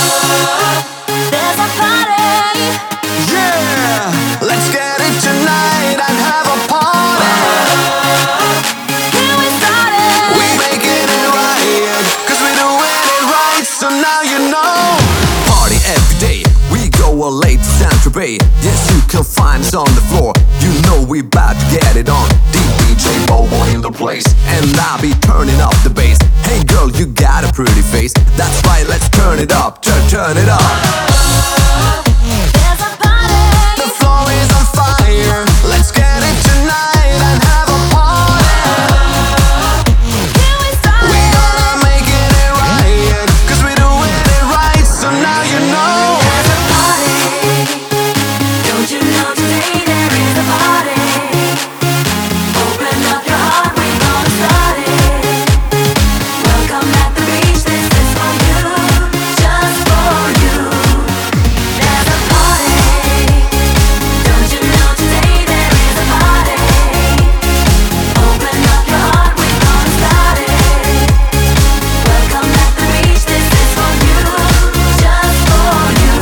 There's a party. Yeah, let's get it tonight and have a party. Here we started. We making it right, 'cause we doing it right, so now you know. Party every day, we go all late to Central Bay. Yes, you can find us on the floor. You know we bout to get it on. DJ Bobo in the place, and I'll be turning up the bass. Hey girl, you got a pretty face. That's right, let's turn it up, turn it up. There's a party. The floor is on fire. Let's get it tonight and have a party. Here we started. We gonna make it right, 'cause we doing it right, so now you know. There's a party. Don't you know today there is a party? Open up your heart, we're gonna start it. Welcome at the beach, this is for you, just for you. There's a party. Don't you know today there is a party? Open up your heart, we're gonna start it. Welcome at the beach, this is for you, just for you.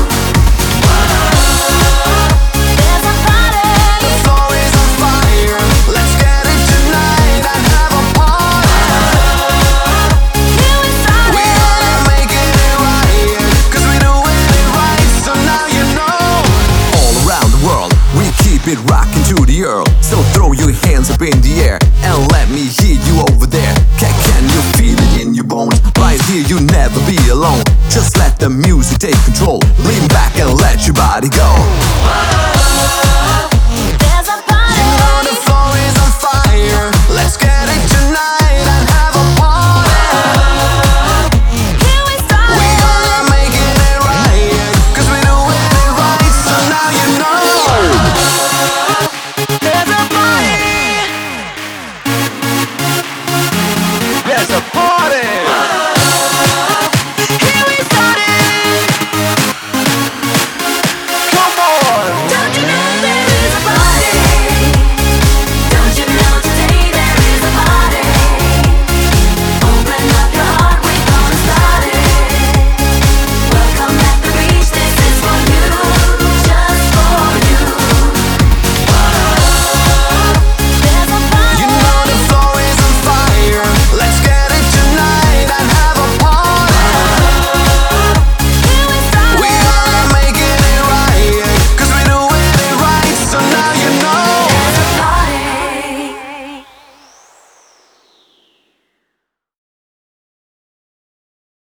There's a party. The floor is on fire. Let's get it tonight and have a party. Here we started. We gonna make it right, 'cause we doing it right, so now you know. All around the world, we keep it rocking to the earl. So throw your hands up in the air and let me hear you over there. Can you feel it in your bones? Right here, you never be alone. Just let the music take control. Lean back and let your body go.